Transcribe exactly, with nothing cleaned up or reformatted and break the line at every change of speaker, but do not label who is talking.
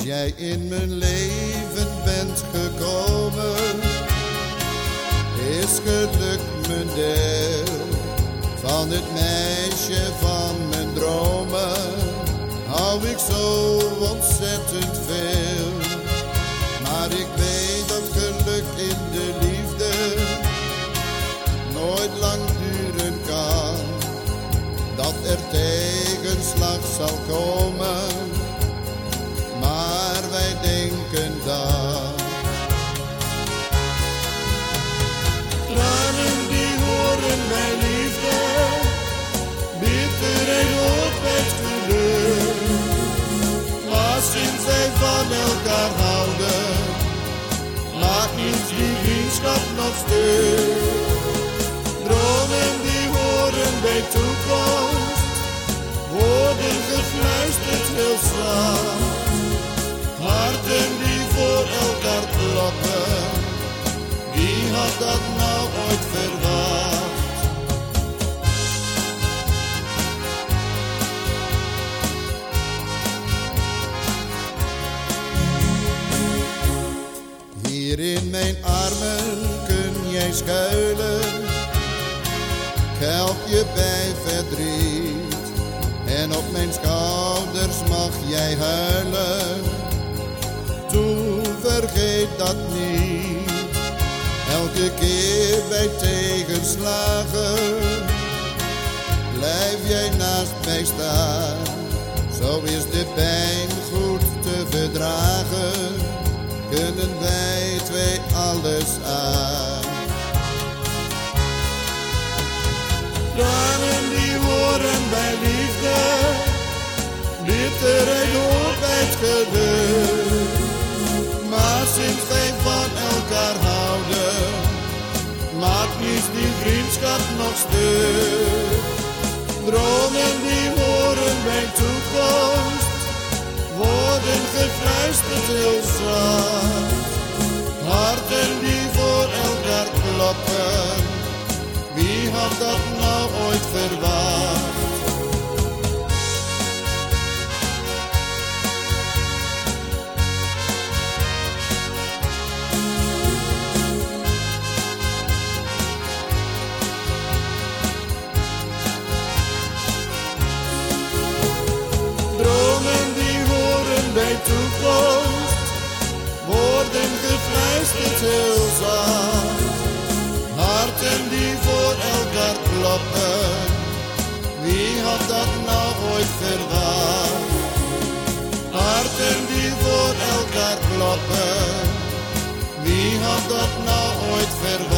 jij in mijn leven bent gekomen, is geluk mijn deel. Van het meisje van mijn dromen hou ik zo ontzettend veel. Maar ik weet dat geluk in de liefde nooit lang duren kan. Dat er tegenslag zal komen, maar wij denken dat.
Tranen die horen bij liefde, bitterheid hoort bij het geluk. Maar sinds wij van elkaar houden, maakt niets die vriendschap nog stuk. Dromen die horen bij toekomst, woorden gefluisterd heel zacht. Harten die voor elkaar kloppen, wie had dat nou ooit verwacht?
Hier in mijn armen kun jij schuilen, ik help je bij verdriet. En op mijn schouders mag jij huilen, toe vergeet dat niet. Elke keer bij tegenslagen blijf jij naast mij staan. Zo is de pijn goed te verdragen, kunnen wij twee alles aan.
Tranen die horen bij liefde, bitterheid hoort bij het geluk. Maar sinds wij van elkaar houden, maakt niets die vriendschap nog stuk. Dromen die horen bij toekomst, woorden gefluisterd heel zacht. Harten die voor elkaar kloppen, wie had dat nou ooit verwacht? Dromen die horen bij toekomst, woorden gefluisterd heel zacht. Harten die voor elkaar kloppen, wie had dat nou ooit verwacht? Harten die voor elkaar kloppen, wie had dat nou ooit verwacht?